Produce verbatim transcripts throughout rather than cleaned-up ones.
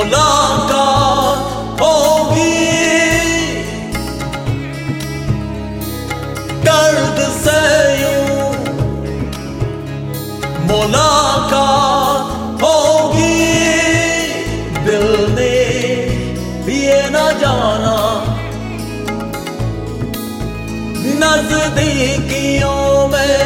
मुलाकात होगी, दर्द से यूं मुलाकात होगी। दिल ने ये न जाना नजदीकियों में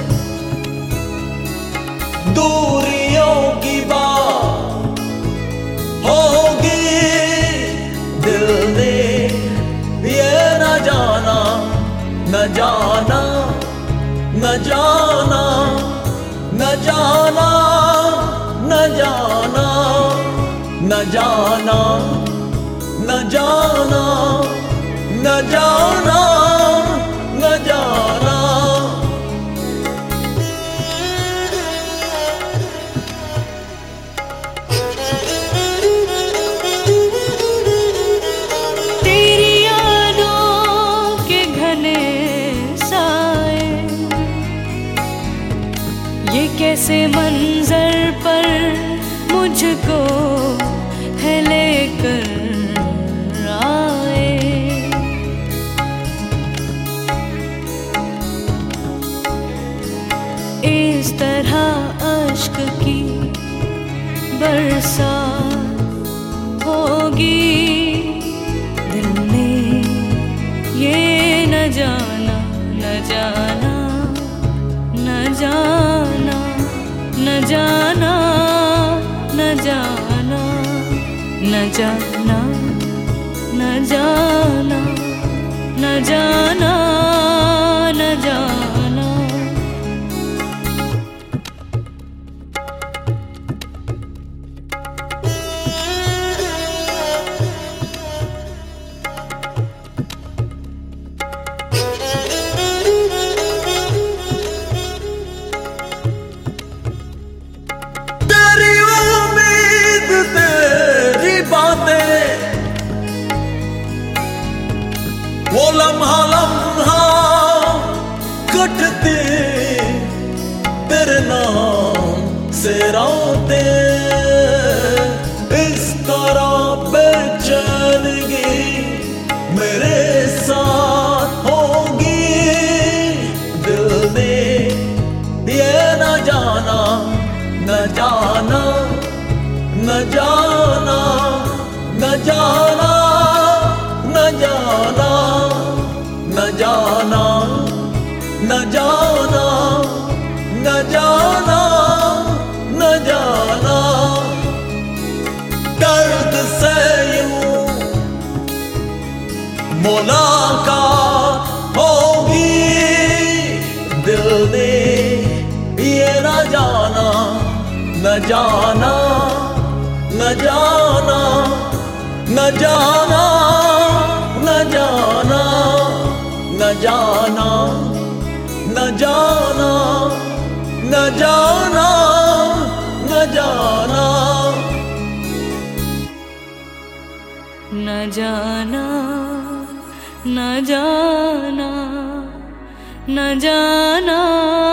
दूरियों की बात होगी। दिल ने ये न जाना न जाना न जाना न जाना न जाना न जाना न जाना न जाना न जाना। तेरी यादों के घने साए ये कैसे मंजर पर मुझको है लेकर आए। इस तरह अश्क की बरसात होगी। दिल ने ये न जाना न जाना न जाना न जाना न जाना न जाना न जाना न जाना न जाना। तेरी उम्मीद तेरी बातें वो लम्हा लम्हा कटते तेरे नाम से रातें। इस तरह बेचैनगी मेरे साथ होगी। दिल ने ये न जाना न जाना न जाना न जाना न जाना न जाना न जाना न जाना न जाना। दर्द से यूं मुलाकात होगी। दिल ने ये न जाना न जाना न जाना न जाना न जाना न जाना न जाना न जाना न जाना न जाना न जाना न जाना।